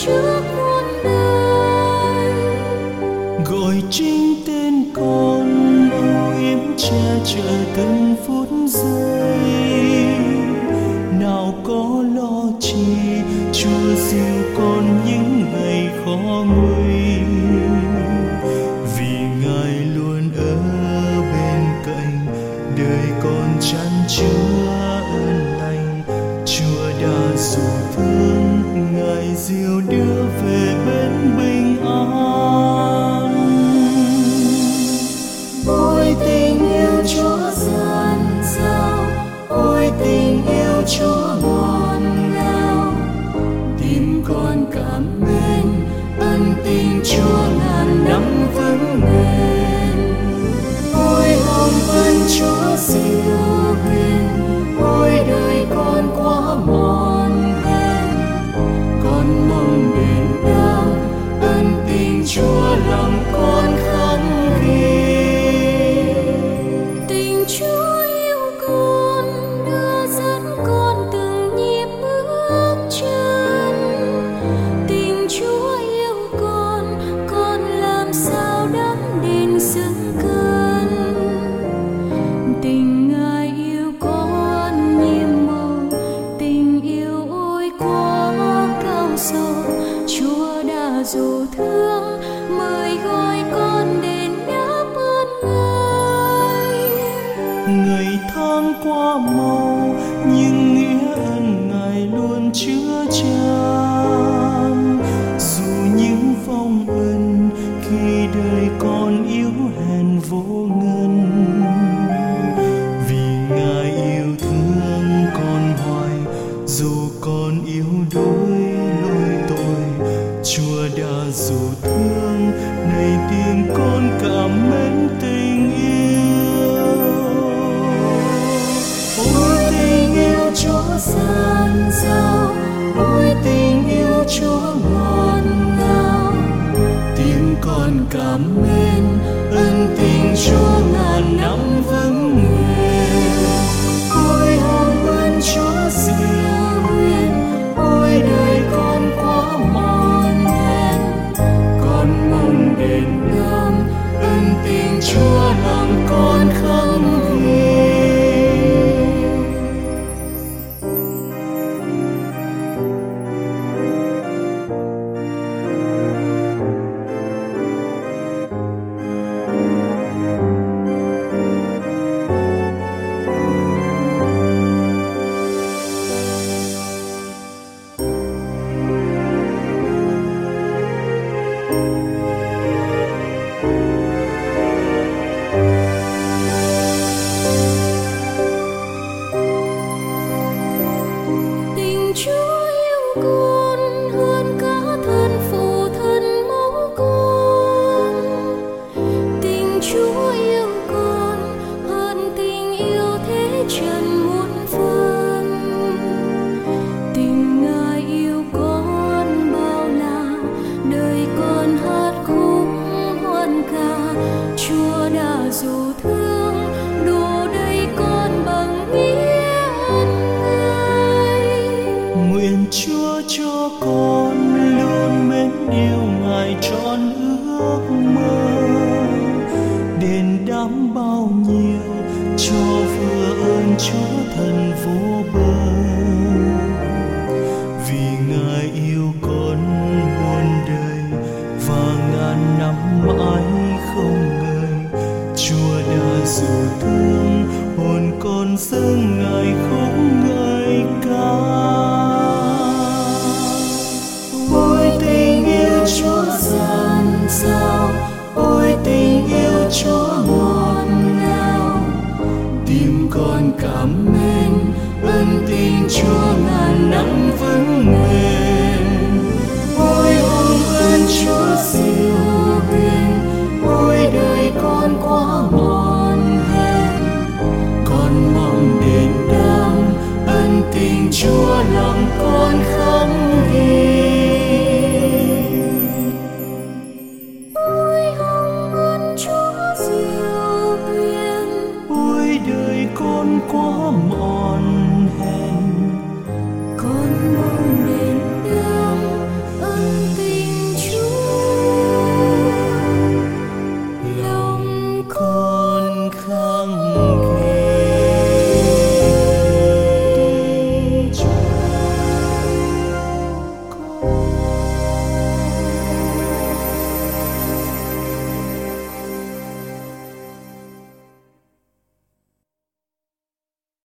trước muôn đời. Gọi chính tên con âu yếm che chở từng phút giây. Nào có lo chi Chúa dìu con những ngày khó nguy, vì Ngài luôn ở bên cạnh đời con chan chứa ơn lành. Chúa đã dù thương, Ngài dìu đưa về bên bình an. Ôi tình yêu Chúa dần dào, ôi tình yêu Chúa ngọt ngào, tim con cảm mến ân tình Chúa ngàn năm vững bền. Ôi hồng ân Chúa siêu huyền, ôi đời con quá mòn hèn, con mong đền đáp ân tình Chúa lòng con khắc ghi. Tình Chúa yêu con đưa dẫn con từng nhịp bước chân. Tình Chúa yêu con làm sao đắm đền xứng cân. Tình Ngài yêu con nhiệm màu, tình yêu ôi quá cao sâu. Chúa đã dù thương mời gọi con đến đáp ơn Ngài. Ngày tháng qua mau nhưng nghĩa ân Ngài luôn chứa chan. Dù những phong ân khi đời con yếu hèn vô ngân, vì Ngài yêu thương con hoài dù con yếu đuối lỗi tội. Chúa đã dù thương này tìm con cảm mến tình yêu. Ôi tình yêu Chúa dần dào, ôi tình yêu Chúa ngọt ngào, tim con cảm mến ân tình Chúa ngàn năm vững bền. Ôi hồng ân Chúa siêu huyền, ôi đời con quá mòn hèn, con mong đền đáp ân tình Chúa lòng con khắc ghi. Tình Chúa yêu con hơn cả thân phụ thân mẫu con. Tình Chúa yêu con hơn tình yêu thế trần muôn phần. Tình Ngài yêu con bao la, đời con hát khúc hoan ca. Chúa đã dù thương đủ đầy con bằng nghĩa ân Ngài. Nguyện Chúa cho con luôn mến yêu Ngài trọn ước mơ, đền đáp bao nhiêu cho vừa ơn Chúa thần vô bờ. Vì Ngài yêu con muôn đời và ngàn năm mãi không ngơi. Chúa đã dù thương